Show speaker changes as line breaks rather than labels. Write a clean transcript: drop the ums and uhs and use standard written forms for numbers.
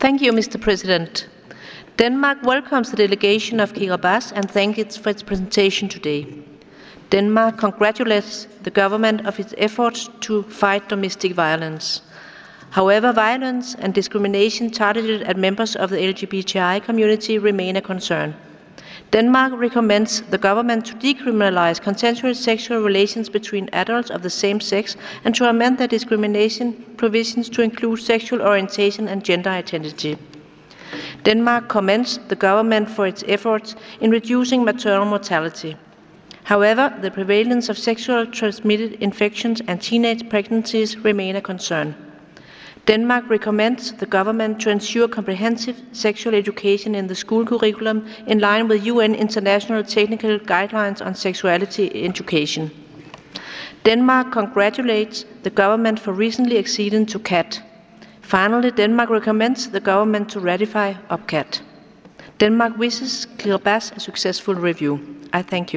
Thank you, Mr. President. Denmark welcomes the delegation of Kiribati and thanks it for its presentation today. Denmark congratulates the government of its efforts to fight domestic violence. However, violence and discrimination targeted at members of the LGBTI community remain a concern. Denmark recommends the government to decriminalize consensual sexual relations between adults of the same sex and to amend the discrimination provisions to include sexual orientation and gender identity. Denmark commends the government for its efforts in reducing maternal mortality. However, the prevalence of sexually transmitted infections and teenage pregnancies remain a concern. Denmark recommends the government to ensure comprehensive sexual education in the school curriculum in line with UN International Technical Guidelines on Sexuality Education. Denmark congratulates the government for recently acceding to CAT. Finally, Denmark recommends the government to ratify UPCAT. Denmark wishes Kiribati a successful review. I thank you.